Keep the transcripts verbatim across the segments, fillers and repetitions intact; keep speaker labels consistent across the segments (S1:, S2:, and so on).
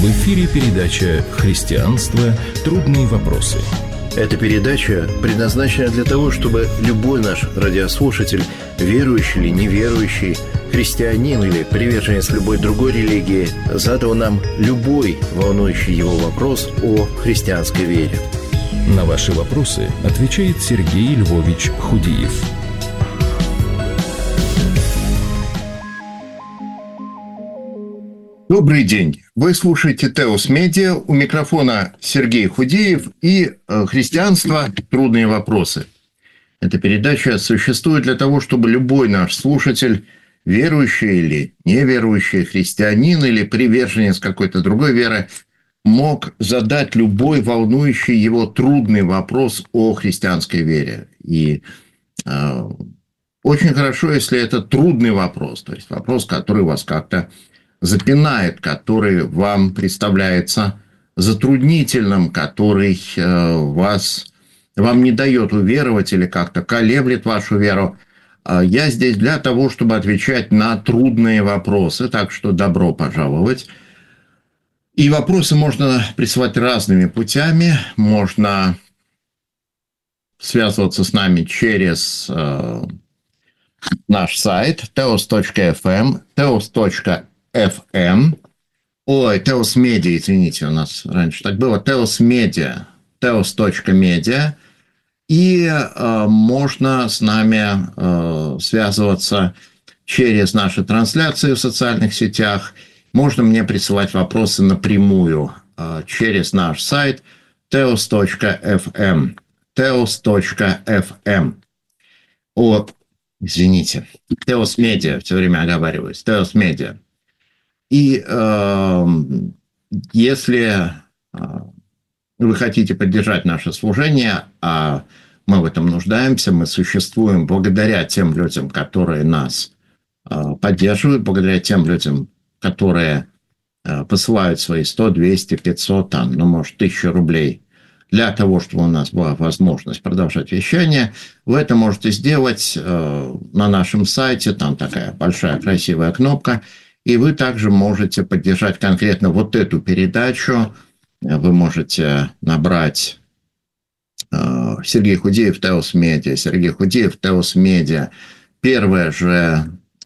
S1: В эфире передача «Христианство. Трудные вопросы».
S2: Эта передача предназначена для того, чтобы любой наш радиослушатель, верующий или неверующий, христианин или приверженец любой другой религии, задал нам любой волнующий его вопрос о христианской вере.
S1: На ваши вопросы отвечает Сергей Львович Худиев.
S3: Добрый день. Вы слушаете Теос Медиа. У микрофона Сергей Худиев и «Христианство. Трудные вопросы». Эта передача существует для того, чтобы любой наш слушатель, верующий или неверующий, христианин или приверженец какой-то другой веры, мог задать любой волнующий его трудный вопрос о христианской вере. И э, очень хорошо, если это трудный вопрос, то есть вопрос, который вас как-то запинает, который вам представляется затруднительным, который э, вас, вам не дает уверовать или как-то колеблет вашу веру. Я здесь для того, чтобы отвечать на трудные вопросы, так что добро пожаловать. И вопросы можно присылать разными путями. Можно связываться с нами через э, наш сайт теос точка эф эм, теос точка эф эм. Ой, Теос Медиа, извините, у нас раньше так было. Теос Медиа, теос точка медиа. И э, можно с нами э, связываться через наши трансляции в социальных сетях. Можно мне присылать вопросы напрямую э, через наш сайт теос точка эф эм. теос точка эф эм. О, извините, Теос Медиа, все время оговариваюсь, Теос Медиа. И э, если э, вы хотите поддержать наше служение, а мы в этом нуждаемся, мы существуем благодаря тем людям, которые нас э, поддерживают, благодаря тем людям, которые э, посылают свои сто, двести, пятьсот, там, ну, может, тысячу рублей для того, чтобы у нас была возможность продолжать вещание. Вы это можете сделать э, на нашем сайте, там такая большая красивая кнопка. И вы также можете поддержать конкретно вот эту передачу. Вы можете набрать э, Сергей Худиев, Теос Медиа, Сергей Худиев, Теос Медиа. Первая же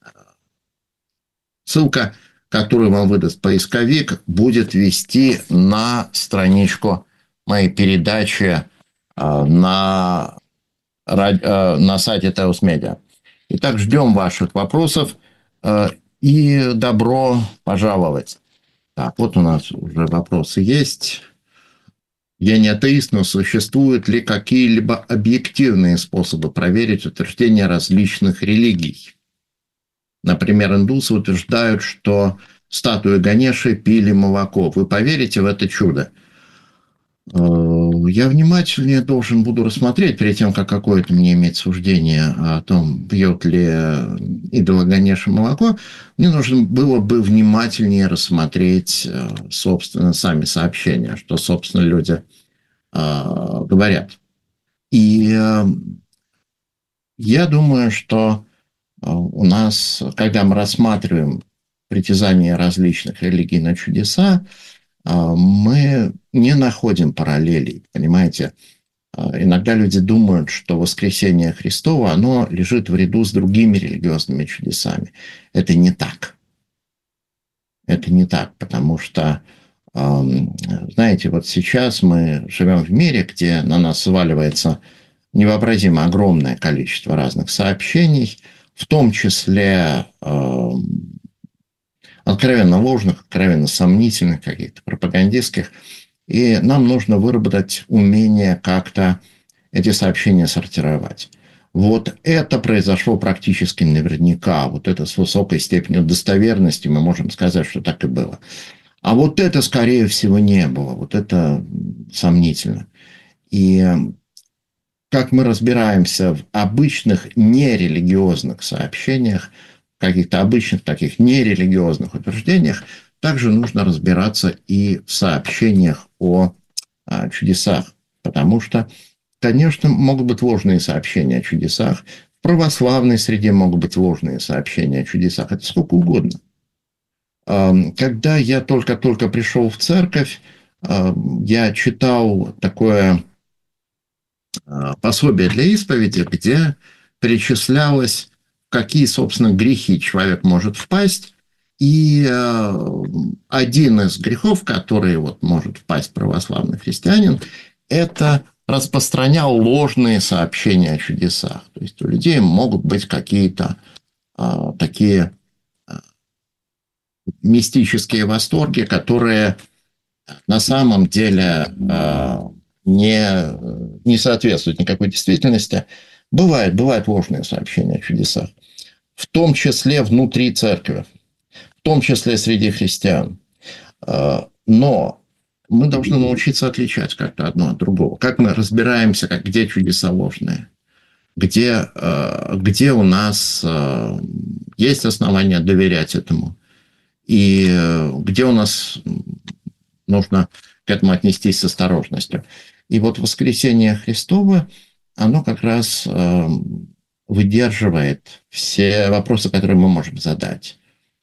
S3: ссылка, которую вам выдаст поисковик, будет вести на страничку моей передачи э, на, э, на сайте Теос Медиа. Итак, ждем ваших вопросов. Э, И добро пожаловать. Так, вот у нас уже вопросы есть. Я не атеист, но существуют ли какие-либо объективные способы проверить утверждения различных религий? Например, индусы утверждают, что статуи Ганеши пили молоко. Вы поверите в это чудо? Я внимательнее должен буду рассмотреть, перед тем, как какое-то мне иметь суждение о том, пьет ли идола Ганеша молоко, мне нужно было бы внимательнее рассмотреть, собственно, сами сообщения, что, собственно, люди говорят. И я думаю, что у нас, когда мы рассматриваем притязания различных религий на чудеса, мы не находим параллелей, понимаете? Иногда люди думают, что воскресение Христово, оно лежит в ряду с другими религиозными чудесами. Это не так. Это не так, потому что, знаете, вот сейчас мы живем в мире, где на нас сваливается невообразимо огромное количество разных сообщений, в том числе откровенно ложных, откровенно сомнительных, каких-то пропагандистских. И нам нужно выработать умение как-то эти сообщения сортировать. Вот это произошло практически наверняка. Вот это с высокой степенью достоверности мы можем сказать, что так и было. А вот это, скорее всего, не было. Вот это сомнительно. И как мы разбираемся в обычных нерелигиозных сообщениях, каких-то обычных таких нерелигиозных утверждениях, также нужно разбираться и в сообщениях о, о чудесах. Потому что, конечно, могут быть ложные сообщения о чудесах. В православной среде могут быть ложные сообщения о чудесах. Это сколько угодно. Когда я только-только пришел в церковь, я читал такое пособие для исповеди, где перечислялось, в какие, собственно, грехи человек может впасть. И один из грехов, в который вот может впасть православный христианин, это распространял ложные сообщения о чудесах. То есть у людей могут быть какие-то а, такие а, мистические восторги, которые на самом деле а, не, не соответствуют никакой действительности. Бывает, бывают ложные сообщения о чудесах, в том числе внутри церкви, в том числе среди христиан. А, но мы должны научиться отличать как-то одно от другого. Как мы разбираемся, как, где чудеса ложные, где, где у нас есть основания доверять этому, и где у нас нужно к этому отнестись с осторожностью. И вот воскресение Христово, оно как раз выдерживает все вопросы, которые мы можем задать.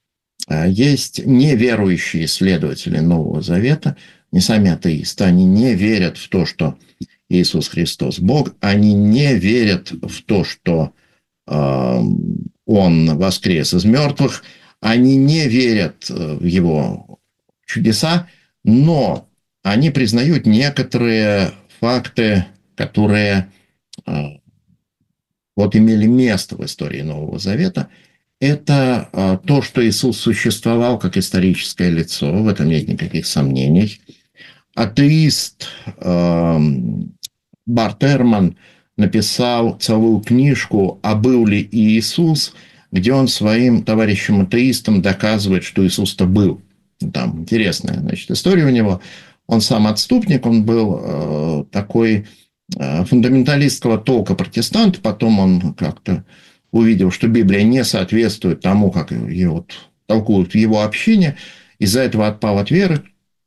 S3: Есть неверующие исследователи Нового Завета, не сами атеисты, они не верят в то, что Иисус Христос Бог, они не верят в то, что э, Он воскрес из мертвых, они не верят в Его чудеса, но они признают некоторые факты, которые э, вот имели место в истории Нового Завета. Это э, то, что Иисус существовал как историческое лицо, в этом нет никаких сомнений. Атеист э, Барт Эрман написал целую книжку «А был ли Иисус?», где он своим товарищам-атеистам доказывает, что Иисус-то был. Там интересная, значит, история у него. Он сам отступник, он был э, такой э, фундаменталистского толка протестант, потом он как-то увидел, что Библия не соответствует тому, как ее вот толкуют в его общине, из-за этого отпал от веры.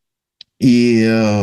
S3: И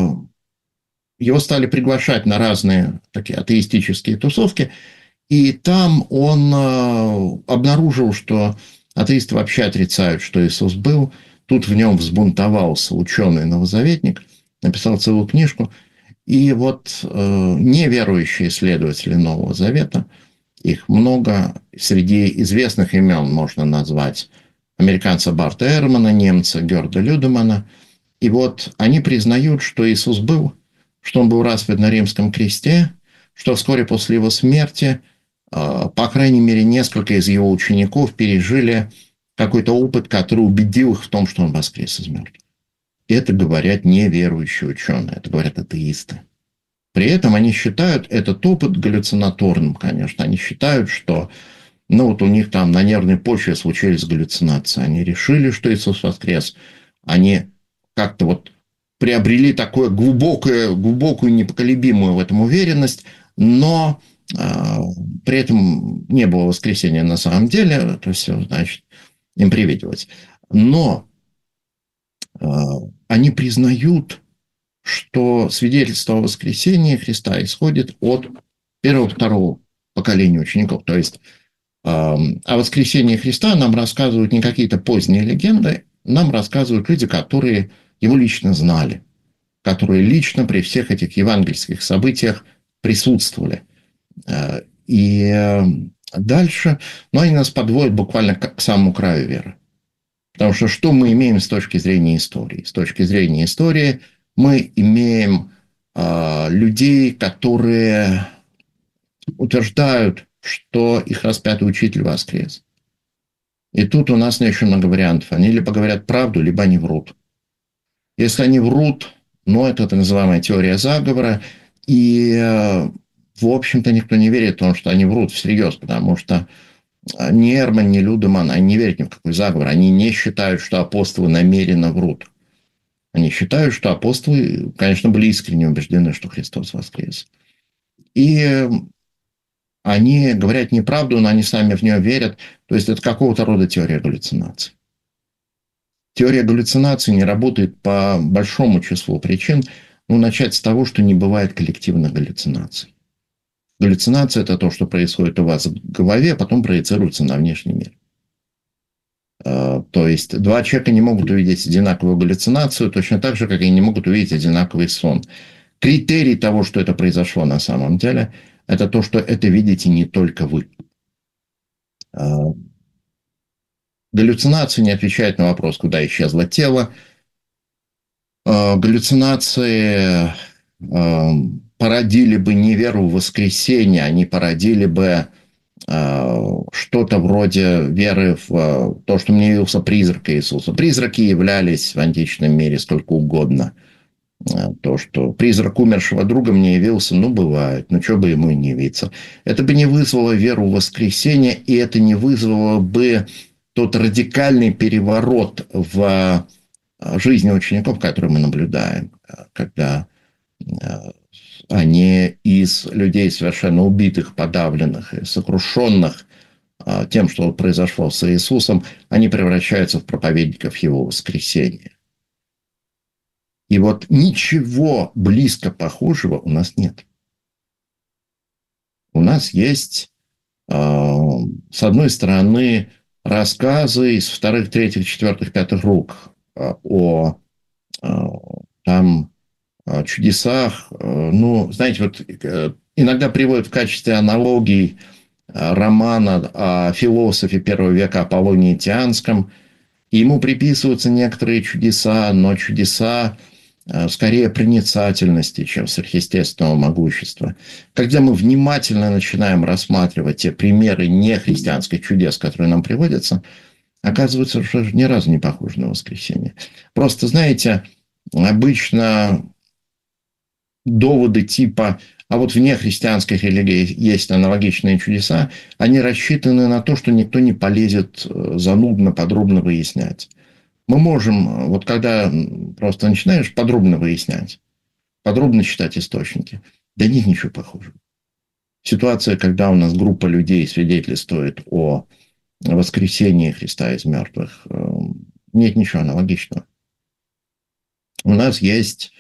S3: его стали приглашать на разные такие атеистические тусовки. И там он обнаружил, что атеисты вообще отрицают, что Иисус был. Тут в нем взбунтовался ученый-новозаветник, написал целую книжку. И вот неверующие исследователи Нового Завета, их много, среди известных имен можно назвать американца Барта Эрмана, немца Герда Людемана. И вот они признают, что Иисус был, что он был распят на римском кресте, что вскоре после его смерти, по крайней мере, несколько из его учеников пережили какой-то опыт, который убедил их в том, что он воскрес из мертвых. Это говорят неверующие ученые, это говорят атеисты. При этом они считают этот опыт галлюцинаторным, конечно. Они считают, что ну, вот у них там на нервной почве случились галлюцинации. Они решили, что Иисус воскрес. Они как-то вот приобрели такую глубокую, глубокую, непоколебимую в этом уверенность, но э, при этом не было воскресения на самом деле, это все, значит, им привиделось. Но э, они признают, что свидетельство о воскресении Христа исходит от первого-второго поколения учеников. То есть э, о воскресении Христа нам рассказывают не какие-то поздние легенды, нам рассказывают люди, которые его лично знали, которые лично при всех этих евангельских событиях присутствовали. И дальше, ну, они нас подводят буквально к самому краю веры. Потому что что мы имеем с точки зрения истории? С точки зрения истории мы имеем э, людей, которые утверждают, что их распятый учитель воскрес. И тут у нас не очень много вариантов. Они либо говорят правду, либо они врут. Если они врут, ну, это так называемая теория заговора, и, в общем-то, никто не верит в том, что они врут всерьез, потому что ни Эрман, ни Людеман, они не верят ни в какой заговор, они не считают, что апостолы намеренно врут. Они считают, что апостолы, конечно, были искренне убеждены, что Христос воскрес. И они говорят неправду, но они сами в нее верят, то есть это какого-то рода теория галлюцинаций. Теория галлюцинаций не работает по большому числу причин. Ну, начать с того, что не бывает коллективных галлюцинаций. Галлюцинация – это то, что происходит у вас в голове, а потом проецируется на внешний мир. То есть два человека не могут увидеть одинаковую галлюцинацию, точно так же, как и не могут увидеть одинаковый сон. Критерий того, что это произошло на самом деле, это то, что это видите не только вы. Галлюцинации не отвечают на вопрос, куда исчезло тело. Галлюцинации породили бы не веру в воскресение, они породили бы что-то вроде веры в то, что мне явился призрак Иисуса. Призраки являлись в античном мире сколько угодно. То, что призрак умершего друга мне явился, ну, бывает, ну, что бы ему и не явиться. Это бы не вызвало веру в воскресение, и это не вызвало бы тот радикальный переворот в жизни учеников, который мы наблюдаем, когда они из людей совершенно убитых, подавленных и сокрушенных тем, что произошло с Иисусом, они превращаются в проповедников Его воскресения. И вот ничего близко похожего у нас нет. У нас есть, с одной стороны, рассказы из вторых, третьих, четвертых, пятых рук о там чудесах. Ну, знаете, вот иногда приводят в качестве аналогий романа о философе первого века Аполлонии Тианском. И ему приписываются некоторые чудеса, но чудеса скорее проницательности, чем сверхъестественного могущества. Когда мы внимательно начинаем рассматривать те примеры нехристианских чудес, которые нам приводятся, оказывается, что ни разу не похоже на воскресение. Просто, знаете, обычно доводы типа «а вот в нехристианских религиях есть аналогичные чудеса», они рассчитаны на то, что никто не полезет занудно, подробно выяснять. Мы можем, вот когда просто начинаешь подробно выяснять, подробно читать источники, да нет ничего похожего. Ситуация, когда у нас группа людей свидетельствует о воскресении Христа из мертвых, нет ничего аналогичного. У нас есть,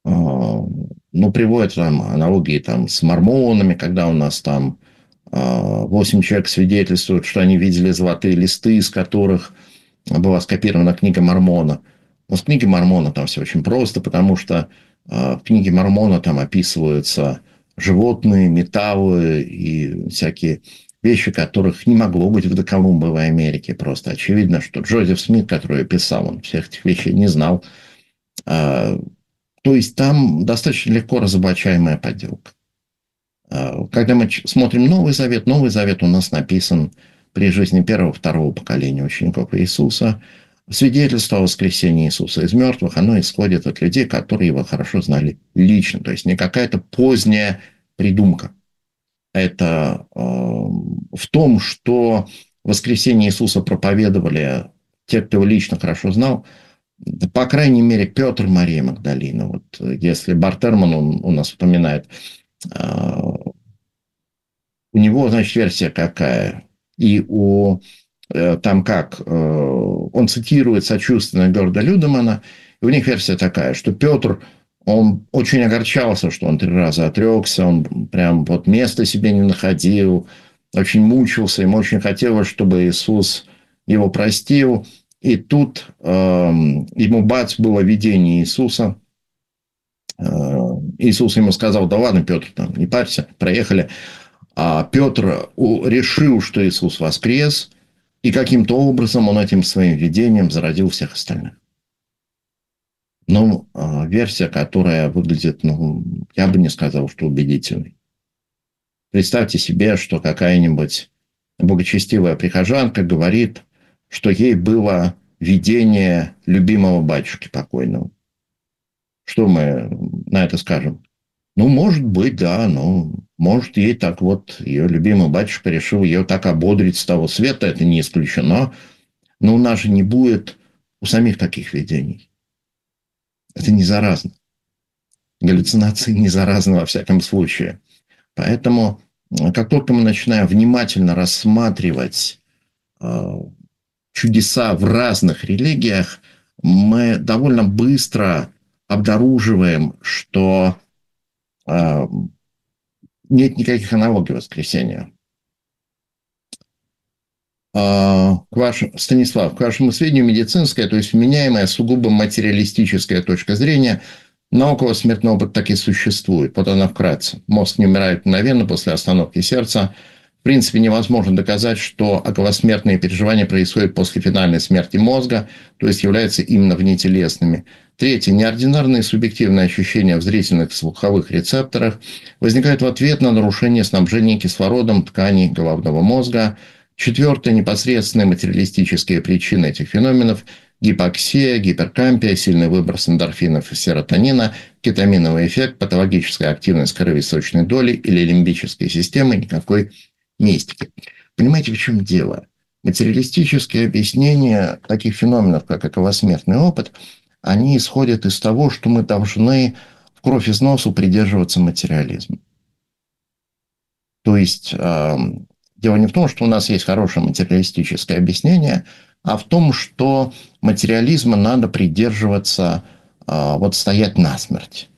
S3: ну, приводят там аналогии там, с мормонами, когда у нас там восемь человек свидетельствуют, что они видели золотые листы, из которых была скопирована книга Мормона. Но с книги Мормона там все очень просто, потому что в книге Мормона там описываются животные, металлы и всякие вещи, которых не могло быть в доколумбовой Америке. Просто очевидно, что Джозеф Смит, который писал, он всех этих вещей не знал. То есть там достаточно легко разоблачаемая подделка. Когда мы смотрим Новый Завет, Новый Завет у нас написан при жизни первого, второго поколения учеников Иисуса. Свидетельство о воскресении Иисуса из мертвых, оно исходит от людей, которые его хорошо знали лично. То есть не какая-то поздняя придумка. Это э, в том, что воскресение Иисуса проповедовали те, кто его лично хорошо знал. По крайней мере, Петр, Мария Магдалина. Вот если Бартерман он, у нас вспоминает, э, у него, значит, версия какая? И у, э, там как, э, он цитирует сочувственно Георга Людемана, и у них версия такая, что Петр, он очень огорчался, что он три раза отрекся, он прям вот места себе не находил, очень мучился, ему очень хотелось, чтобы Иисус его простил. И тут э, ему бац, было видение Иисуса. Э, Иисус ему сказал: да ладно, Петр, там, не парься, проехали. А Петр решил, что Иисус воскрес, и каким-то образом он этим своим видением зародил всех остальных. Ну, версия, которая выглядит, ну, я бы не сказал, что убедительной. Представьте себе, что какая-нибудь благочестивая прихожанка говорит, что ей было видение любимого батюшки покойного. Что мы на это скажем? Ну, может быть, да, но может, ей так вот, ее любимый батюшка решил ее так ободрить с того света, это не исключено. Но у нас же не будет у самих таких видений. Это не заразно. Галлюцинации не заразны во всяком случае. Поэтому, как только мы начинаем внимательно рассматривать э, чудеса в разных религиях, мы довольно быстро обнаруживаем, что э, нет никаких аналогий воскресения. к вашему, Станислав, к вашему сведению, медицинская, то есть вменяемая, сугубо материалистическая точка зрения на околосмертный опыт так и существует. Вот она вкратце. Мозг не умирает мгновенно после остановки сердца. В принципе, невозможно доказать, что околосмертные переживания происходят после финальной смерти мозга, то есть являются именно внетелесными. Третье. Неординарные субъективные ощущения в зрительных и слуховых рецепторах возникают в ответ на нарушение снабжения кислородом тканей головного мозга. Четвертое. Непосредственные материалистические причины этих феноменов – гипоксия, гиперкампия, сильный выброс эндорфинов и серотонина, кетаминовый эффект, патологическая активность кровеносочной доли или лимбической системы, никакой мистики. Понимаете, в чем дело? Материалистические объяснения таких феноменов, как околосмертный опыт, они исходят из того, что мы должны в кровь из носу придерживаться материализма. То есть, э, дело не в том, что у нас есть хорошее материалистическое объяснение, а в том, что материализма надо придерживаться, э, вот стоять насмерть.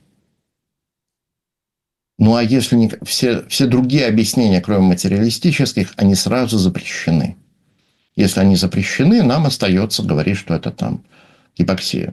S3: Ну, а если не, все, все другие объяснения, кроме материалистических, они сразу запрещены. Если они запрещены, нам остается говорить, что это там гипоксия.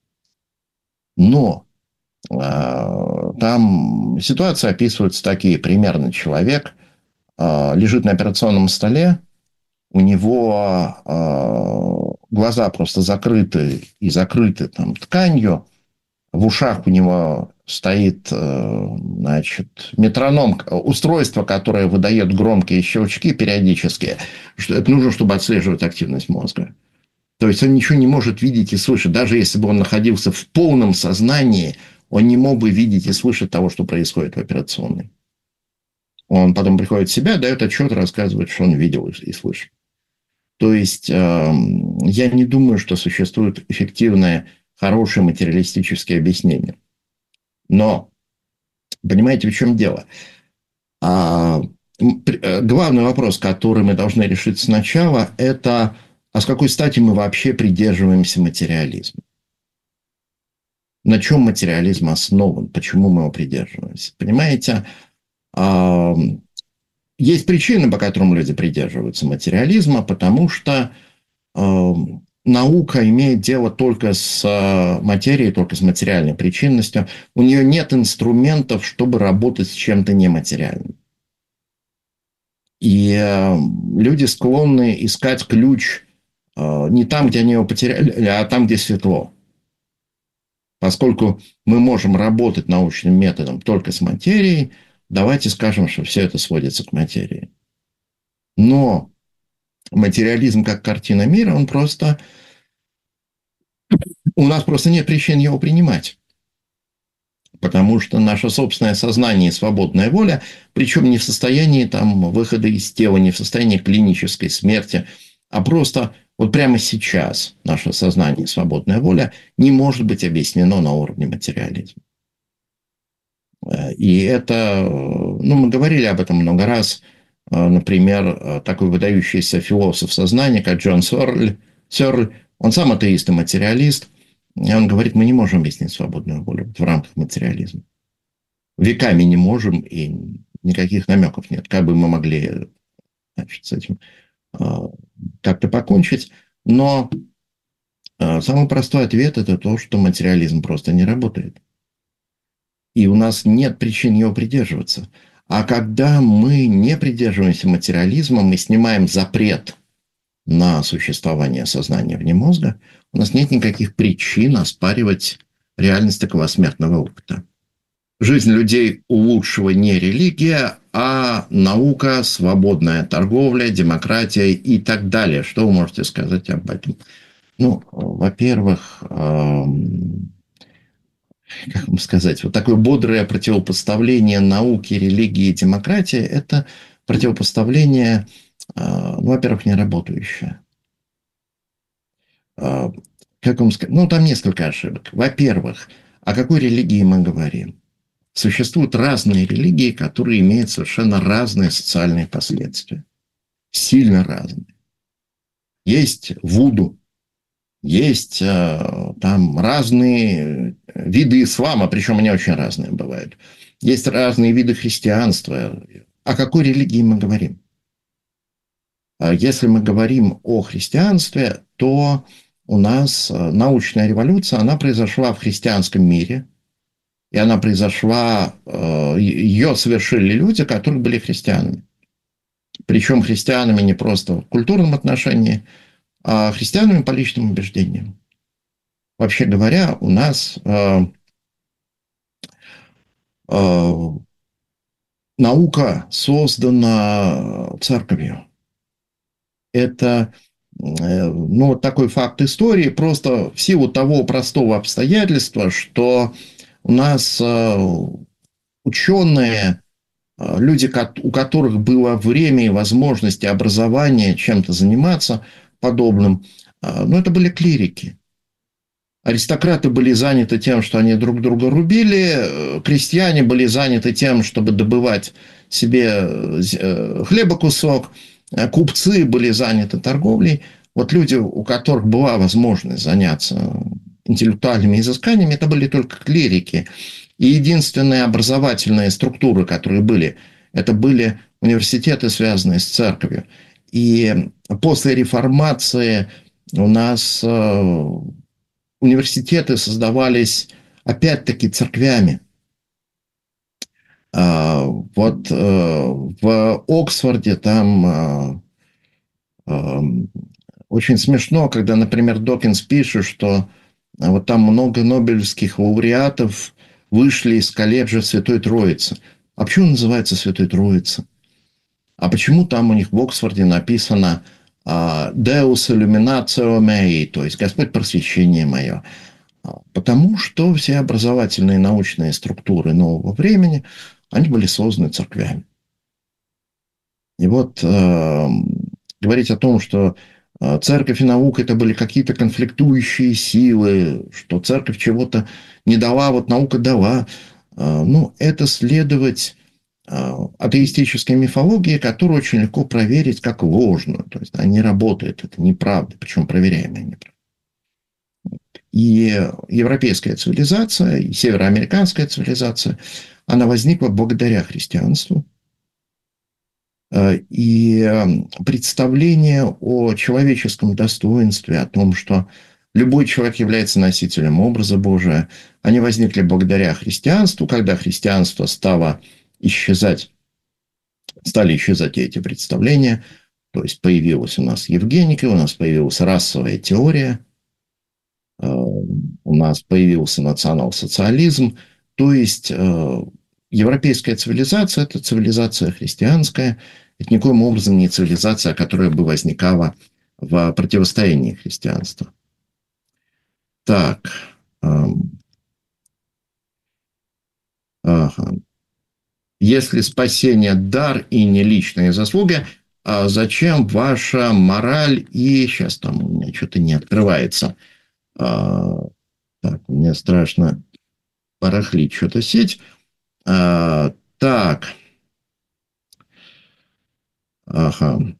S3: Но э, там ситуации описываются такие. Примерно человек э, лежит на операционном столе, у него э, глаза просто закрыты и закрыты там тканью, в ушах у него стоит, значит, метроном, устройство, которое выдает громкие щелчки периодически. Это нужно, чтобы отслеживать активность мозга. То есть, он ничего не может видеть и слышать. Даже если бы он находился в полном сознании, он не мог бы видеть и слышать того, что происходит в операционной. Он потом приходит в себя, дает отчет, рассказывает, что он видел и слышал. То есть, я не думаю, что существует эффективное, хорошее материалистическое объяснение. Но, понимаете, в чем дело? А, главный вопрос, который мы должны решить сначала, это, а с какой стати мы вообще придерживаемся материализма? На чем материализм основан? Почему мы его придерживаемся? Понимаете, а, есть причины, по которым люди придерживаются материализма, потому что а, наука имеет дело только с материей, только с материальной причинностью. У нее нет инструментов, чтобы работать с чем-то нематериальным. И люди склонны искать ключ не там, где они его потеряли, а там, где светло. Поскольку мы можем работать научным методом только с материей, давайте скажем, что все это сводится к материи. Но материализм как картина мира, он просто... У нас просто нет причин его принимать. Потому что наше собственное сознание и свободная воля, причем не в состоянии там, выхода из тела, не в состоянии клинической смерти, а просто вот прямо сейчас наше сознание и свободная воля не может быть объяснено на уровне материализма. И это, ну, мы говорили об этом много раз. Например, такой выдающийся философ сознания, как Джон Сёрль, Сёрль, он сам атеист и материалист, и он говорит, мы не можем объяснить свободную волю в рамках материализма. Веками не можем, и никаких намеков нет. Как бы мы могли, значит, с этим как-то покончить. Но самый простой ответ – это то, что материализм просто не работает. И у нас нет причин его придерживаться. А когда мы не придерживаемся материализма, мы снимаем запрет на существование сознания вне мозга, у нас нет никаких причин оспаривать реальность околосмертного опыта. Жизнь людей улучшила не религия, а наука, свободная торговля, демократия и так далее. Что вы можете сказать об этом? Ну, во-первых, эм, как вам сказать, вот такое бодрое противопоставление науки, религии и демократии – это противопоставление, ну, во-первых, не работающее. Как вам сказать? Ну, там несколько ошибок. Во-первых, о какой религии мы говорим? Существуют разные религии, которые имеют совершенно разные социальные последствия. Сильно разные. Есть вуду, есть там разные виды ислама, причем они очень разные бывают. Есть разные виды христианства. О какой религии мы говорим? Если мы говорим о христианстве, то у нас научная революция, она произошла в христианском мире, и она произошла, ее совершили люди, которые были христианами. Причем христианами не просто в культурном отношении, а христианами по личным убеждениям. Вообще говоря, у нас э, э, наука создана церковью. Это э, ну, вот такой факт истории, просто в силу того простого обстоятельства, что у нас э, ученые, э, люди, у которых было время и возможности образования чем-то заниматься подобным, э, ну, это были клирики. Аристократы были заняты тем, что они друг друга рубили, крестьяне были заняты тем, чтобы добывать себе хлеба кусок, купцы были заняты торговлей. Вот люди, у которых была возможность заняться интеллектуальными изысканиями, это были только клирики. И единственные образовательные структуры, которые были, это были университеты, связанные с церковью. И после реформации у нас университеты создавались, опять-таки, церквями. Вот в Оксфорде там очень смешно, когда, например, Докинс пишет, что вот там много нобелевских лауреатов вышли из колледжа Святой Троицы. А почему называется Святой Троица? А почему там у них в Оксфорде написано Deus illuminatio mei, то есть Господь просвещение мое? Потому что все образовательные научные структуры нового времени, они были созданы церквями. И вот э, говорить о том, что церковь и наука это были какие-то конфликтующие силы, что церковь чего-то не дала, вот наука дала, э, ну, это следовать атеистической мифологии, которую очень легко проверить как ложную. То есть она не работает, это неправда, причем проверяемая неправда. И европейская цивилизация, и североамериканская цивилизация, она возникла благодаря христианству. И представление о человеческом достоинстве, о том, что любой человек является носителем образа Божия, они возникли благодаря христианству, когда христианство стало исчезать, стали исчезать эти представления, то есть появилась у нас евгеника, у нас появилась расовая теория, у нас появился национал-социализм, то есть европейская цивилизация – это цивилизация христианская, это никоим образом не цивилизация, которая бы возникала в противостоянии христианства. Так, ага. Если спасение – дар и не личные заслуги, а зачем ваша мораль и... Сейчас там у меня что-то не открывается. А, так, мне страшно барахлить что-то сеть. А, так. Ага.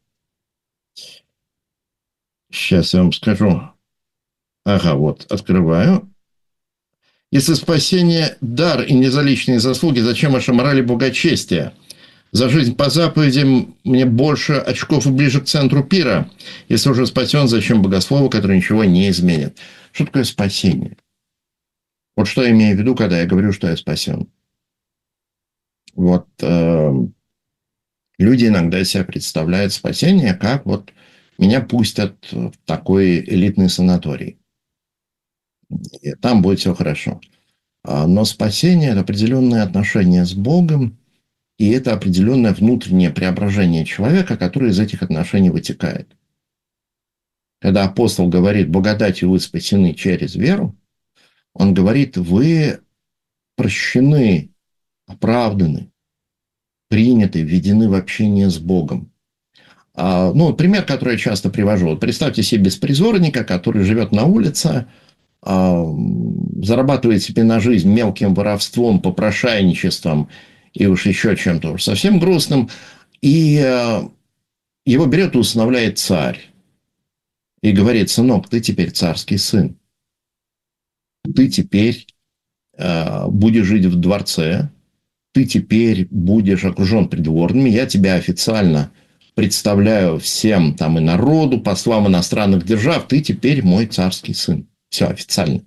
S3: Сейчас я вам скажу. Ага, вот, открываю. Если спасение – дар и не за личные заслуги, зачем ваша мораль и богочестие? За жизнь по заповедям мне больше очков и ближе к центру пира. Если уже спасен, зачем богослову, который ничего не изменит? Что такое спасение? Вот что я имею в виду, когда я говорю, что я спасен. Вот э, люди иногда себя представляют спасение, как вот меня пустят в такой элитный санаторий. И там будет все хорошо. Но спасение – это определенное отношение с Богом, и это определенное внутреннее преображение человека, которое из этих отношений вытекает. Когда апостол говорит «благодатью вы спасены через веру», он говорит «вы прощены, оправданы, приняты, введены в общение с Богом». Ну, пример, который я часто привожу. Вот представьте себе беспризорника, который живет на улице, зарабатывает себе на жизнь мелким воровством, попрошайничеством и уж еще чем-то уж совсем грустным. И его берет и усыновляет царь. И говорит: сынок, ты теперь царский сын. Ты теперь будешь жить в дворце. Ты теперь будешь окружен придворными. Я тебя официально представляю всем там и народу, послам иностранных держав, ты теперь мой царский сын. Все официально.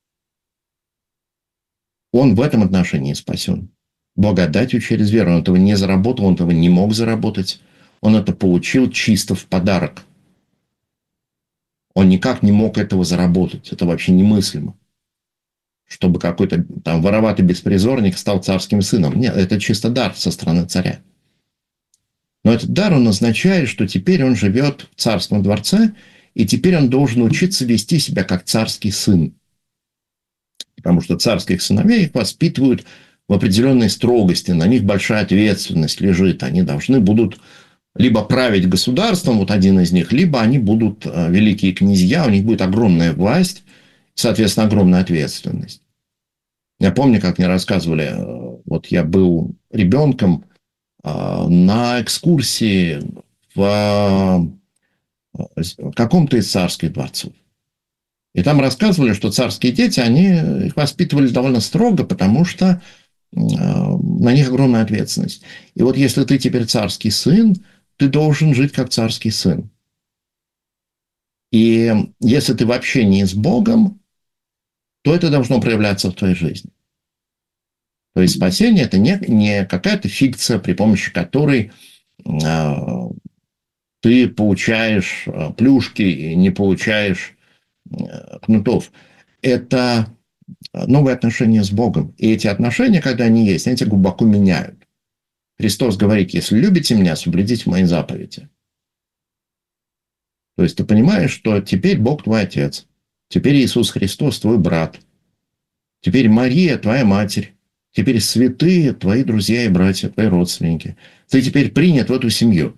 S3: Он в этом отношении спасен. Благодатью через веру. Он этого не заработал, он этого не мог заработать. Он это получил чисто в подарок. Он никак не мог этого заработать. Это вообще немыслимо. Чтобы какой-то там вороватый беспризорник стал царским сыном. Нет, это чисто дар со стороны царя. Но этот дар, он означает, что теперь он живет в царском дворце, и теперь он должен учиться вести себя как царский сын. Потому что царских сыновей их воспитывают в определенной строгости, на них большая ответственность лежит. Они должны будут либо править государством, вот один из них, либо они будут великие князья, у них будет огромная власть, соответственно, огромная ответственность. Я помню, как мне рассказывали, вот я был ребенком на экскурсии в каком-то из царских дворцов. И там рассказывали, что царские дети, они их воспитывали довольно строго, потому что на них огромная ответственность. И вот если ты теперь царский сын, ты должен жить как царский сын. И если ты вообще не с Богом, то это должно проявляться в твоей жизни. То есть спасение – это не, не какая-то фикция, при помощи которой э, ты получаешь плюшки и не получаешь э, кнутов. Это новые отношения с Богом. И эти отношения, когда они есть, они тебя глубоко меняют. Христос говорит: если любите меня, соблюдите мои заповеди. То есть ты понимаешь, что теперь Бог твой отец. Теперь Иисус Христос твой брат. Теперь Мария твоя матерь. Теперь святые твои друзья и братья, твои родственники. Ты теперь принят в эту семью.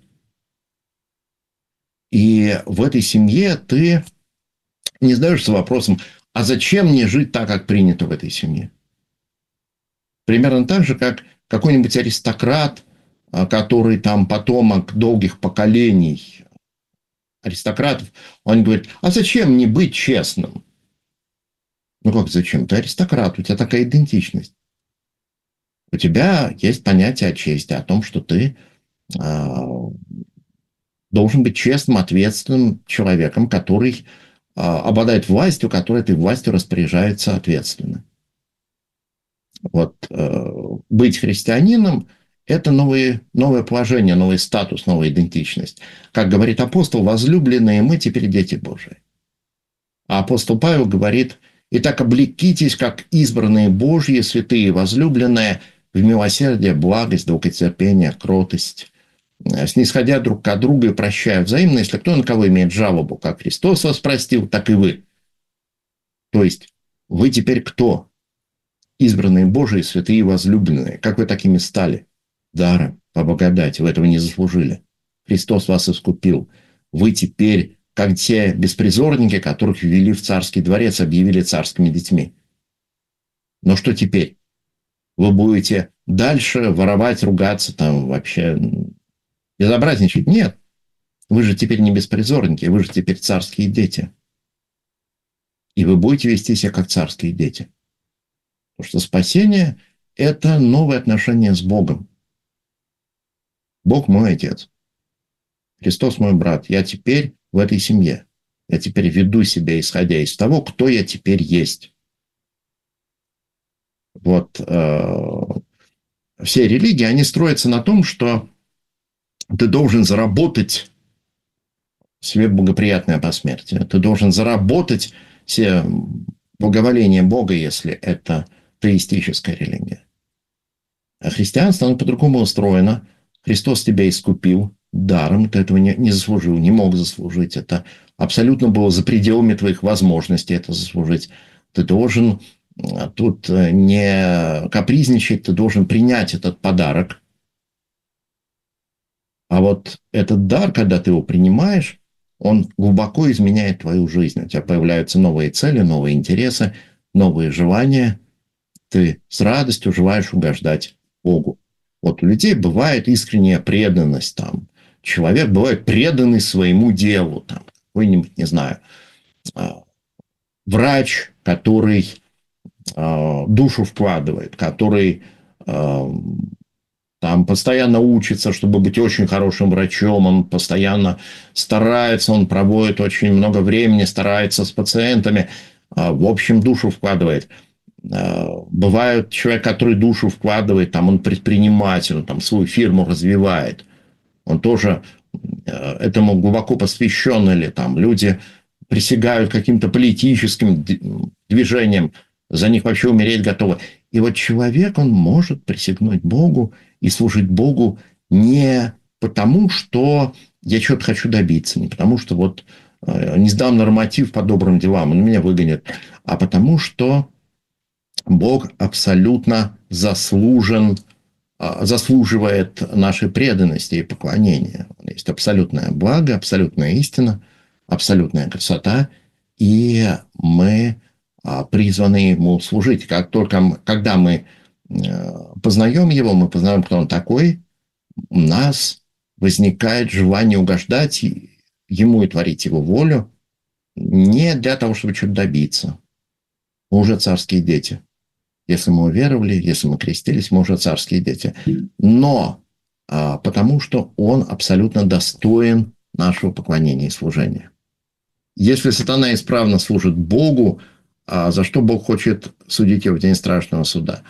S3: И в этой семье ты не задаешься вопросом: а зачем мне жить так, как принято в этой семье? Примерно так же, как какой-нибудь аристократ, который там потомок долгих поколений аристократов, он говорит: а зачем мне быть честным? Ну как зачем? Ты аристократ, у тебя такая идентичность. У тебя есть понятие о чести, о том, что ты э, должен быть честным, ответственным человеком, который э, обладает властью, которой этой властью распоряжается ответственно. Вот э, быть христианином – это новые, новое положение, новый статус, новая идентичность. Как говорит апостол: возлюбленные, мы теперь дети Божии. А апостол Павел говорит: итак, облекитесь, как избранные Божьи, святые, возлюбленные, в милосердие, благость, долготерпение, кротость, снисходя друг к другу и прощая взаимно, если кто на кого имеет жалобу, как Христос вас простил, так и вы. То есть вы теперь кто? Избранные Божии, святые, возлюбленные. Как вы такими стали? Даром, по благодати. Вы этого не заслужили. Христос вас искупил. Вы теперь, как те беспризорники, которых ввели в царский дворец, объявили царскими детьми. Но что теперь? Вы будете дальше воровать, ругаться, там вообще безобразничать? Нет. Вы же теперь не беспризорники, вы же теперь царские дети. И вы будете вести себя как царские дети. Потому что спасение – это новые отношения с Богом. Бог мой отец. Христос мой брат. Я теперь в этой семье. Я теперь веду себя, исходя из того, кто я теперь есть. Вот э, все религии, они строятся на том, что ты должен заработать себе благоприятное посмертие. Ты должен заработать себе благоволение Бога, если это теистическая религия. А христианство, оно по-другому устроено. Христос тебя искупил даром, ты этого не, не заслужил, не мог заслужить. Это абсолютно было за пределами твоих возможностей это заслужить. Ты должен тут не капризничать, ты должен принять этот подарок. А вот этот дар, когда ты его принимаешь, он глубоко изменяет твою жизнь. У тебя появляются новые цели, новые интересы, новые желания. Ты с радостью желаешь угождать Богу. Вот у людей бывает искренняя преданность. Там. Человек бывает преданный своему делу. Там, какой-нибудь, не знаю, врач, который душу вкладывает, который там постоянно учится, чтобы быть очень хорошим врачом, он постоянно старается, он проводит очень много времени, старается с пациентами, в общем, душу вкладывает. Бывает человек, который душу вкладывает, там он предприниматель, он там свою фирму развивает, он тоже этому глубоко посвящен, или там люди присягают каким-то политическим движениям, за них вообще умереть готовы. И вот человек, он может присягнуть Богу и служить Богу не потому, что я что-то хочу добиться, не потому, что вот не сдам норматив по добрым делам, он меня выгонит, а потому, что Бог абсолютно заслужен, заслуживает нашей преданности и поклонения. Есть абсолютное благо, абсолютная истина, абсолютная красота, и мы призваны ему служить. Как только, когда мы познаем его, мы познаем, кто он такой, у нас возникает желание угождать ему и творить его волю, не для того, чтобы что-то добиться. Мы уже царские дети. Если мы уверовали, если мы крестились, мы уже царские дети. Но а, потому что он абсолютно достоин нашего поклонения и служения. Если сатана исправно служит Богу, а за что Бог хочет судить его в день страшного суда?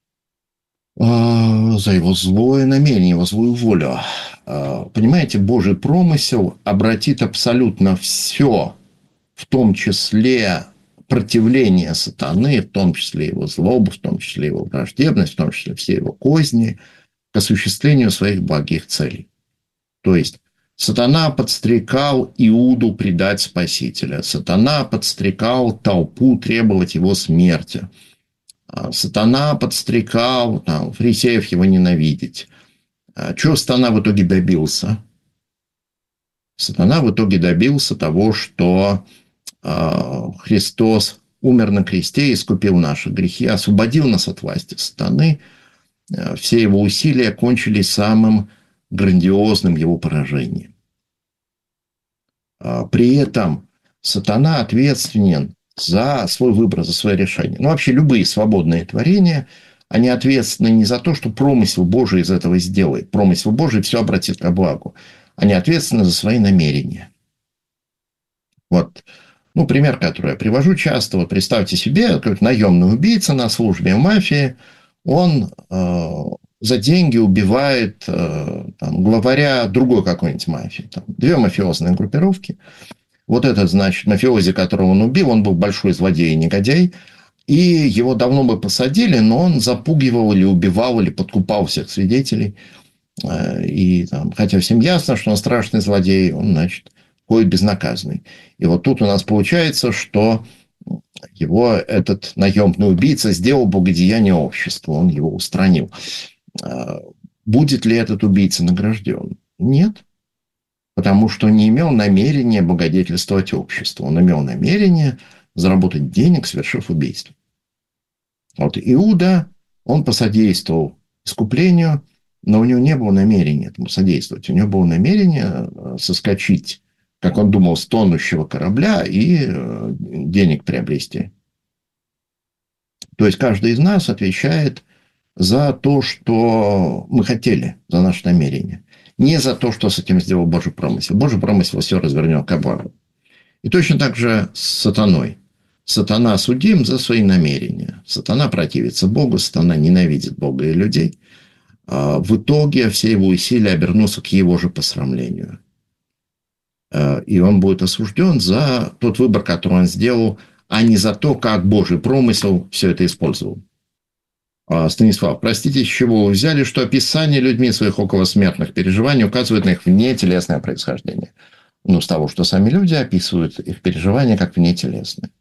S3: А, за его злое намерение, его злую волю. А, понимаете, Божий промысел обратит абсолютно все, в том числе противление сатаны, в том числе его злобу, в том числе его враждебность, в том числе все его козни, к осуществлению своих благих целей. То есть сатана подстрекал Иуду предать Спасителя. Сатана подстрекал толпу требовать его смерти. Сатана подстрекал там, фарисеев его ненавидеть. Чего сатана в итоге добился? Сатана в итоге добился того, что Христос умер на кресте, искупил наши грехи, освободил нас от власти сатаны. Все его усилия кончились самым грандиозным его поражением. При этом сатана ответственен за свой выбор, за свое решение. Ну, вообще, любые свободные творения, они ответственны не за то, что промысел Божий из этого сделает. Промысел Божий все обратит ко благу. Они ответственны за свои намерения. Вот. Ну, пример, который я привожу часто. Вот представьте себе, какой-то наемный убийца на службе мафии, он э, за деньги убивает э, там, главаря другой какой-нибудь мафии. Там, две мафиозные группировки. Вот этот, значит, мафиози, которого он убил, он был большой злодей и негодяй. И его давно бы посадили, но он запугивал или убивал, или подкупал всех свидетелей. И, там, хотя всем ясно, что он страшный злодей, он, значит, ходит безнаказанный. И вот тут у нас получается, что его этот наемный убийца сделал благодеяние обществу, он его устранил. Будет ли этот убийца награжден? Нет. Потому что не имел намерения благодетельствовать обществу. Он имел намерение заработать денег, совершив убийство. Вот Иуда, он посодействовал искуплению, но у него не было намерения этому содействовать. У него было намерение соскочить, как он думал, с тонущего корабля и денег приобрести. То есть каждый из нас отвечает за то, что мы хотели, за наше намерение. Не за то, что с этим сделал Божий промысел. Божий промысел все развернет ко благу. И точно так же с сатаной. Сатана судим за свои намерения. Сатана противится Богу, сатана ненавидит Бога и людей. В итоге все его усилия обернутся к его же посрамлению. И он будет осужден за тот выбор, который он сделал, а не за то, как Божий промысел все это использовал. Станислав, простите, с чего вы взяли, что описание людьми своих околосмертных переживаний указывает на их внетелесное происхождение? Ну, с того, что сами люди описывают их переживания как внетелесные.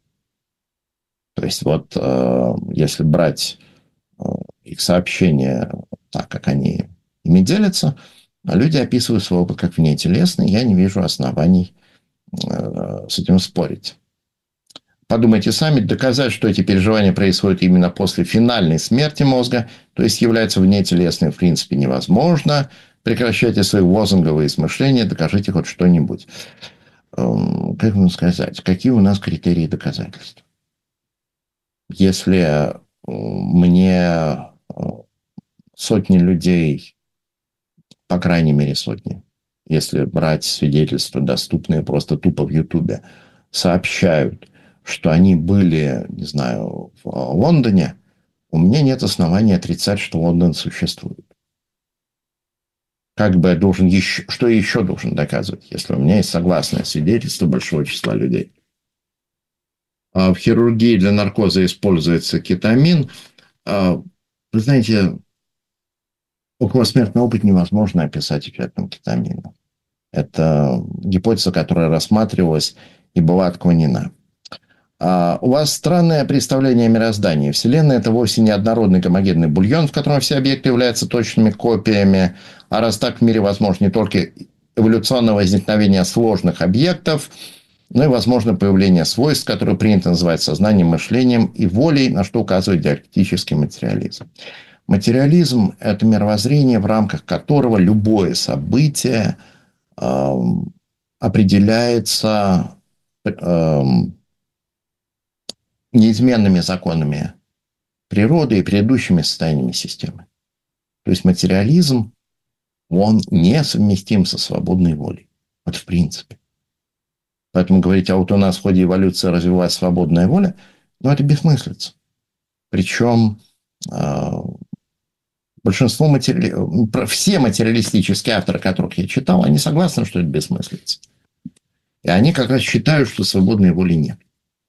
S3: То есть, вот, если брать их сообщения так, как они ими делятся, люди описывают свой опыт как внетелесный, я не вижу оснований с этим спорить. Подумайте сами, доказать, что эти переживания происходят именно после финальной смерти мозга, то есть являются внетелесными, в принципе, невозможно. Прекращайте свои лозунговые измышления, докажите хоть что-нибудь. Как вам сказать, какие у нас критерии доказательств? Если мне сотни людей по крайней мере, сотни, если брать свидетельства, доступные просто тупо в Ютубе, сообщают, что они были, не знаю, в Лондоне, у меня нет оснований отрицать, что Лондон существует. Как бы я должен еще, что я еще должен доказывать, если у меня есть согласное свидетельство большого числа людей? А в хирургии для наркоза используется кетамин. Вы знаете, околосмертный опыт невозможно описать эффектом кетамина. Это гипотеза, которая рассматривалась и была отклонена. А у вас странное представление о мироздании. Вселенная – это вовсе не однородный гомогенный бульон, в котором все объекты являются точными копиями. А раз так, в мире возможно не только эволюционное возникновение сложных объектов, но и возможно появление свойств, которые принято называть сознанием, мышлением и волей, на что указывает диалектический материализм. Материализм – это мировоззрение, в рамках которого любое событие э, определяется э, неизменными законами природы и предыдущими состояниями системы. То есть материализм, он несовместим со свободной волей. Вот в принципе. Поэтому говорить, а вот у нас в ходе эволюции развивалась свободная воля, ну, это бессмыслица. Причем э, большинство матери... все материалистические авторы, которых я читал, они согласны, что это бессмыслица. И они как раз считают, что свободной воли нет.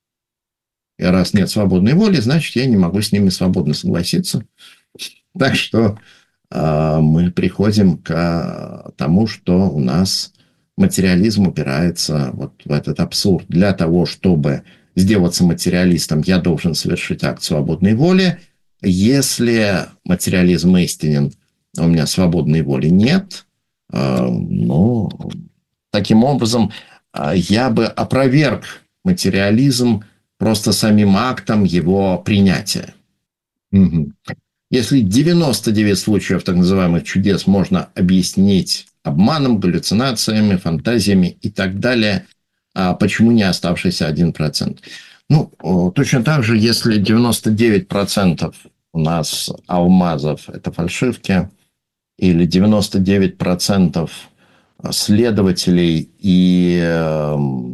S3: И раз нет свободной воли, значит, я не могу с ними свободно согласиться. Так что э, мы приходим к тому, что у нас материализм упирается вот в этот абсурд. Для того, чтобы сделаться материалистом, я должен совершить акт свободной воли. Если материализм истинен, у меня свободной воли нет, э, ну, таким образом, э, я бы опроверг материализм просто самим актом его принятия. Угу. Если девяносто девять случаев так называемых чудес можно объяснить обманом, галлюцинациями, фантазиями и так далее, а почему не оставшийся один процент? Ну, точно так же, если девяносто девять процентов у нас алмазов – это фальшивки, или девяносто девять процентов следователей и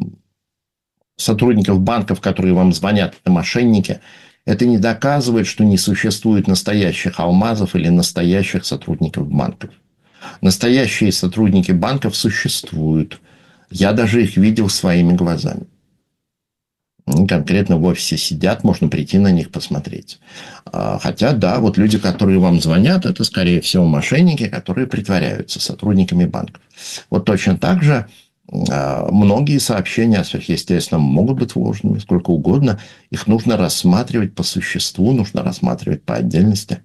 S3: сотрудников банков, которые вам звонят, это мошенники, это не доказывает, что не существует настоящих алмазов или настоящих сотрудников банков. Настоящие сотрудники банков существуют. Я даже их видел своими глазами. Конкретно в офисе сидят, можно прийти на них посмотреть. Хотя, да, вот люди, которые вам звонят, это, скорее всего, мошенники, которые притворяются сотрудниками банков. Вот точно так же многие сообщения о сверхъестественном могут быть ложными, сколько угодно. Их нужно рассматривать по существу, нужно рассматривать по отдельности.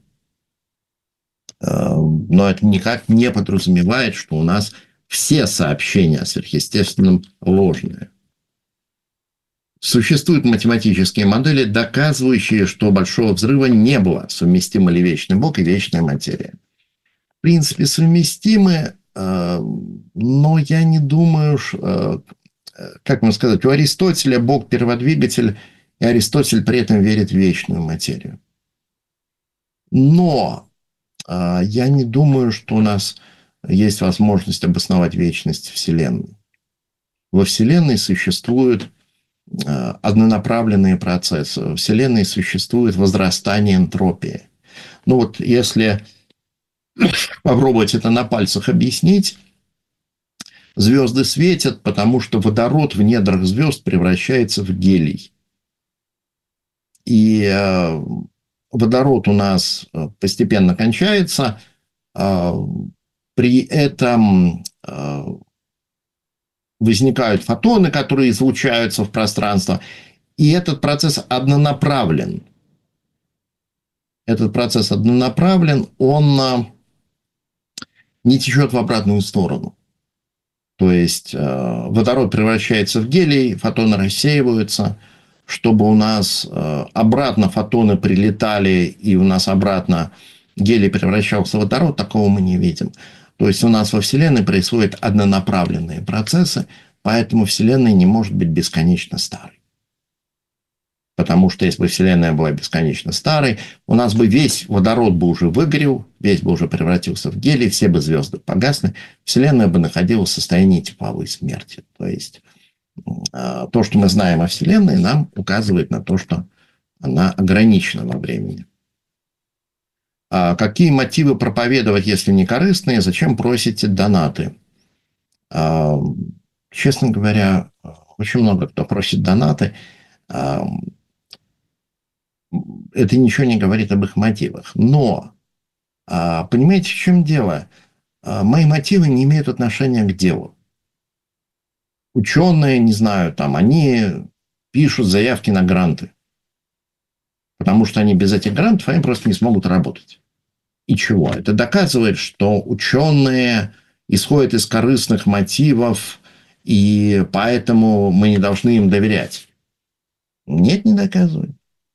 S3: Но это никак не подразумевает, что у нас все сообщения о сверхъестественном ложные. Существуют математические модели, доказывающие, что Большого взрыва не было. Совместимы ли вечный Бог и вечная материя? В принципе, совместимы, но я не думаю, как вам сказать, у Аристотеля Бог перводвигатель, и Аристотель при этом верит в вечную материю. Но я не думаю, что у нас есть возможность обосновать вечность Вселенной. Во Вселенной существуют однонаправленные процессы. В Вселенной существует возрастание энтропии. Ну вот если попробовать это на пальцах объяснить, звезды светят, потому что водород в недрах звезд превращается в гелий. И водород у нас постепенно кончается, при этом возникают фотоны, которые излучаются в пространство, и этот процесс однонаправлен. Этот процесс однонаправлен, он не течет в обратную сторону. То есть водород превращается в гелий, фотоны рассеиваются. Чтобы у нас обратно фотоны прилетали и у нас обратно гелий превращался в водород, такого мы не видим. То есть у нас во Вселенной происходят однонаправленные процессы, поэтому Вселенная не может быть бесконечно старой. Потому что если бы Вселенная была бесконечно старой, у нас бы весь водород бы уже выгорел, весь бы уже превратился в гелий, все бы звезды погасли, Вселенная бы находилась в состоянии тепловой смерти. То есть то, что мы знаем о Вселенной, нам указывает на то, что она ограничена во времени. А какие мотивы проповедовать, если не корыстные? Зачем просите донаты? А, честно говоря, очень много кто просит донаты. А, это ничего не говорит об их мотивах. Но, а, понимаете, в чем дело? А, мои мотивы не имеют отношения к делу. Ученые, не знаю, там, они пишут заявки на гранты. Потому что они без этих грантов, они просто не смогут работать. И чего? Это доказывает, что ученые исходят из корыстных мотивов, и поэтому мы не должны им доверять. Нет, не доказывает.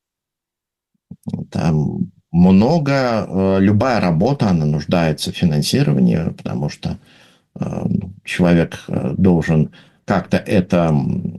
S3: Там много, любая работа, она нуждается в финансировании, потому что человек должен как-то это...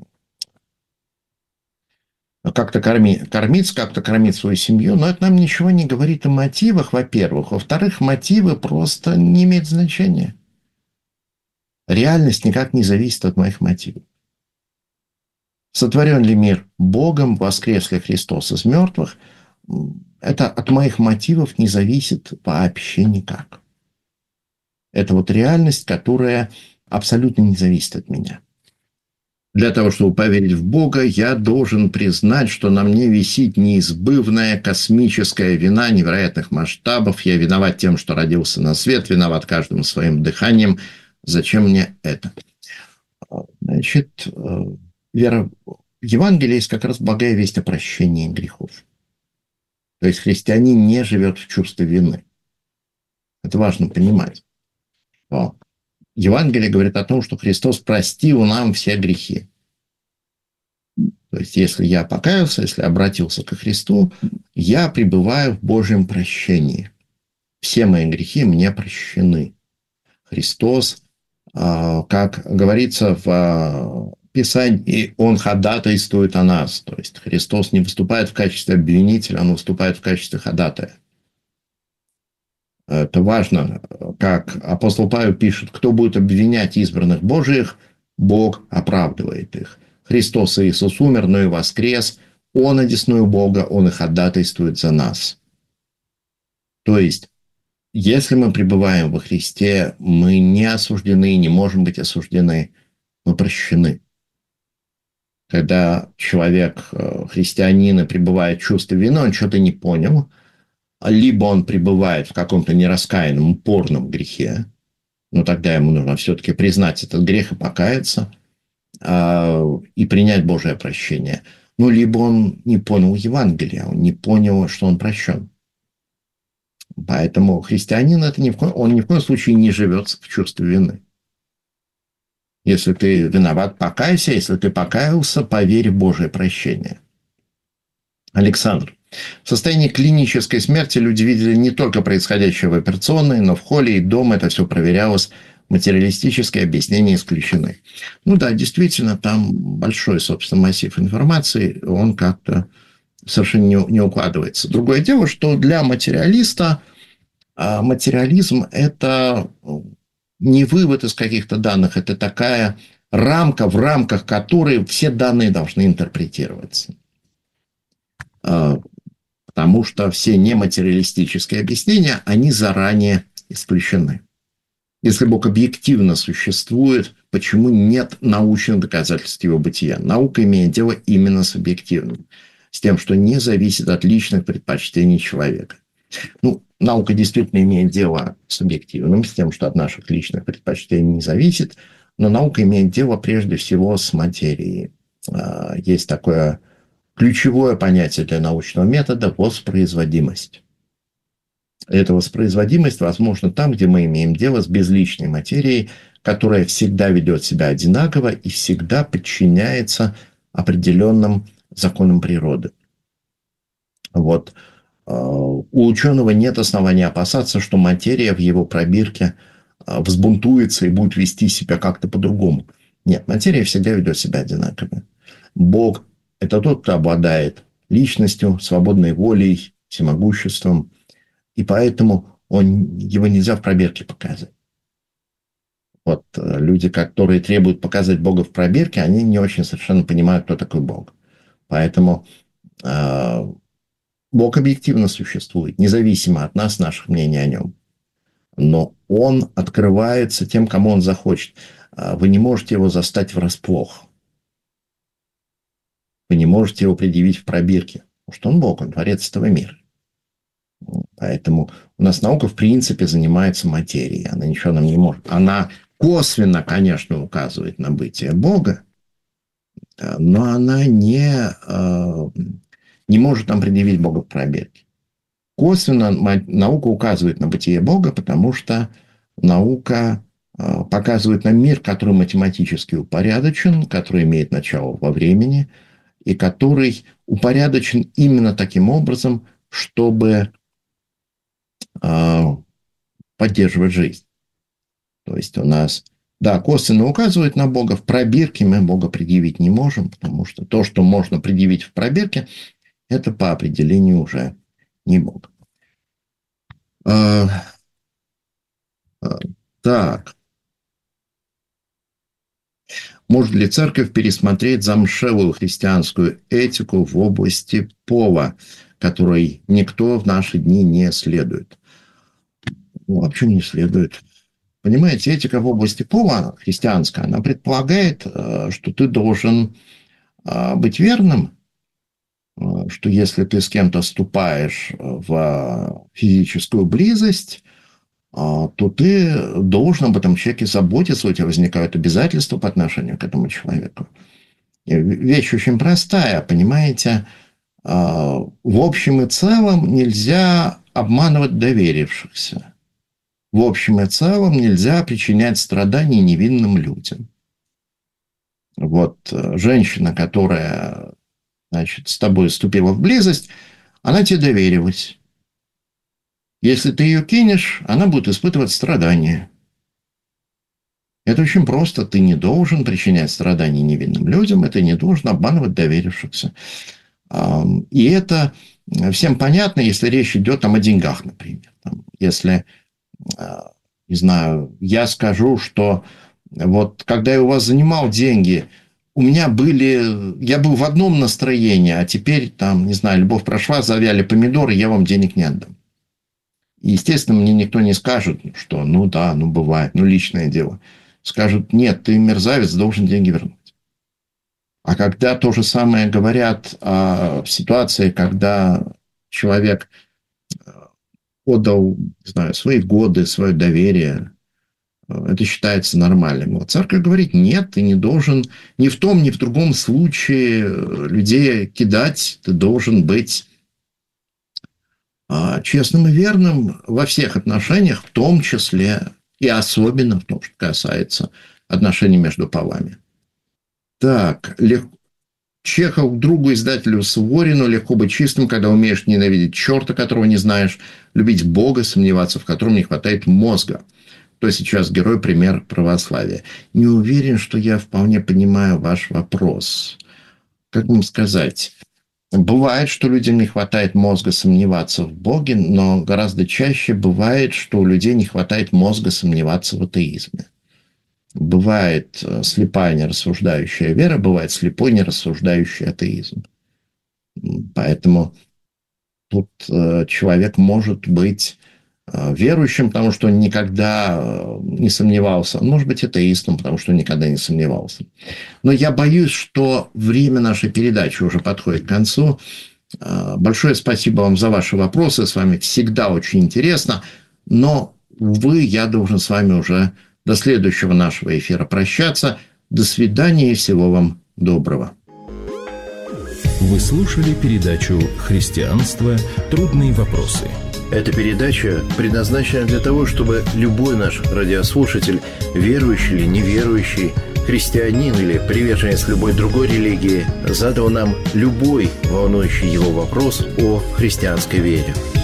S3: как-то кормить, кормиться, как-то кормить свою семью, но это нам ничего не говорит о мотивах, во-первых. Во-вторых, мотивы просто не имеют значения. Реальность никак не зависит от моих мотивов. Сотворен ли мир Богом, воскрес ли Христос из мертвых, это от моих мотивов не зависит вообще никак. Это вот реальность, которая абсолютно не зависит от меня. Для того, чтобы поверить в Бога, я должен признать, что на мне висит неизбывная космическая вина невероятных масштабов. Я виноват тем, что родился на свет, виноват каждым своим дыханием. Зачем мне это? Значит, вера в Евангелие есть как раз благая весть о прощении грехов. То есть христианин не живет в чувстве вины. Это важно понимать. Евангелие говорит о том, что Христос простил нам все грехи. То есть, если я покаялся, если обратился ко Христу, я пребываю в Божьем прощении. Все мои грехи мне прощены. Христос, как говорится в Писании, Он ходатайствует о нас. То есть, Христос не выступает в качестве обвинителя, Он выступает в качестве ходатая. Это важно, как апостол Павел пишет, кто будет обвинять избранных Божиих, Бог оправдывает их. Христос Иисус умер, но и воскрес, Он одесную Бога, Он и ходатайствует за нас. То есть, если мы пребываем во Христе, мы не осуждены, не можем быть осуждены, мы прощены. Когда человек, христианин, пребывает в чувстве вины, он что-то не понял, либо он пребывает в каком-то нераскаянном, упорном грехе, но тогда ему нужно все-таки признать этот грех и покаяться, и принять Божие прощение. Ну, либо он не понял Евангелия, он не понял, что он прощен. Поэтому христианин это ни в коем, он ни в коем случае не живет в чувстве вины. Если ты виноват, покайся. Если ты покаялся, поверь в Божие прощение. Александр. В состоянии клинической смерти люди видели не только происходящее в операционной, но в холле и дома это все проверялось. Материалистические объяснения исключены. Ну да, действительно, там большой, собственно, массив информации, он как-то совершенно не, не укладывается. Другое дело, что для материалиста материализм – это не вывод из каких-то данных, это такая рамка, в рамках которой все данные должны интерпретироваться. Потому что все нематериалистические объяснения, они заранее исключены. Если Бог объективно существует, почему нет научных доказательств его бытия? Наука имеет дело именно с объективным, с тем, что не зависит от личных предпочтений человека. Ну, наука действительно имеет дело с объективным, с тем, что от наших личных предпочтений не зависит, но наука имеет дело прежде всего с материей. Есть такое ключевое понятие для научного метода – воспроизводимость. Эта воспроизводимость возможна там, где мы имеем дело с безличной материей, которая всегда ведет себя одинаково и всегда подчиняется определенным законам природы. Вот. У ученого нет основания опасаться, что материя в его пробирке взбунтуется и будет вести себя как-то по-другому. Нет, материя всегда ведет себя одинаково. Бог это тот, кто обладает личностью, свободной волей, всемогуществом. И поэтому он, его нельзя в пробирке показать. Вот люди, которые требуют показать Бога в пробирке, они не очень совершенно понимают, кто такой Бог. Поэтому э, Бог объективно существует, независимо от нас, наших мнений о нем. Но он открывается тем, кому он захочет. Вы не можете его застать врасплох. Вы не можете его предъявить в пробирке. Потому что он Бог, он творец этого мира. Поэтому у нас наука, в принципе, занимается материей. Она ничего нам не может. Она косвенно, конечно, указывает на бытие Бога, но она не, не может нам предъявить Бога в пробирке. Косвенно наука указывает на бытие Бога, потому что наука показывает нам мир, который математически упорядочен, который имеет начало во времени, и который упорядочен именно таким образом, чтобы поддерживать жизнь. То есть у нас, да, косвенно указывает на Бога, в пробирке мы Бога предъявить не можем, потому что то, что можно предъявить в пробирке, это по определению уже не Бог. А, а, так. Может ли церковь пересмотреть замшелую христианскую этику в области пола, которой никто в наши дни не следует? Ну, вообще не следует. Понимаете, этика в области пола христианская, она предполагает, что ты должен быть верным, что если ты с кем-то вступаешь в физическую близость, то ты должен об этом человеке заботиться, у тебя возникают обязательства по отношению к этому человеку. Вещь очень простая, понимаете. В общем и целом нельзя обманывать доверившихся. В общем и целом нельзя причинять страдания невинным людям. Вот женщина, которая, значит, с тобой вступила в близость, она тебе доверилась. Если ты ее кинешь, она будет испытывать страдания. Это очень просто. Ты не должен причинять страдания невинным людям, и ты не должен обманывать доверившихся. И это всем понятно, если речь идет там, о деньгах, например. Если, не знаю, я скажу, что вот когда я у вас занимал деньги, у меня были, я был в одном настроении, а теперь, там, не знаю, любовь прошла, завяли помидоры, я вам денег не отдам. Естественно, мне никто не скажет, что ну да, ну бывает, ну личное дело. Скажут, нет, ты мерзавец, должен деньги вернуть. А когда то же самое говорят о ситуации, когда человек отдал, не знаю, свои годы, свое доверие, это считается нормальным. Вот церковь говорит, нет, ты не должен ни в том, ни в другом случае людей кидать, ты должен быть честным и верным во всех отношениниях, в том числе и особенно в том, что касается отношений между полами. Так, легко. Чехов другу издателю Суворину: легко быть чистым, когда умеешь ненавидеть черта, которого не знаешь, любить Бога, сомневаться в котором не хватает мозга. То сейчас герой, пример православия. Не уверен, что я вполне понимаю ваш вопрос. Как вам сказать? Бывает, что людям не хватает мозга сомневаться в Боге, но гораздо чаще бывает, что у людей не хватает мозга сомневаться в атеизме. Бывает слепая нерассуждающая вера, бывает слепой нерассуждающий атеизм. Поэтому тут человек может быть верующим, потому что он никогда не сомневался. Он может быть атеистом, потому что он никогда не сомневался. Но я боюсь, что время нашей передачи уже подходит к концу. Большое спасибо вам за ваши вопросы. С вами всегда очень интересно. Но, увы, я должен с вами уже до следующего нашего эфира прощаться. До свидания и всего вам доброго.
S1: Вы слушали передачу «Христианство. Трудные вопросы».
S2: Эта передача предназначена для того, чтобы любой наш радиослушатель, верующий или неверующий, христианин или приверженец любой другой религии, задал нам любой волнующий его вопрос о христианской вере.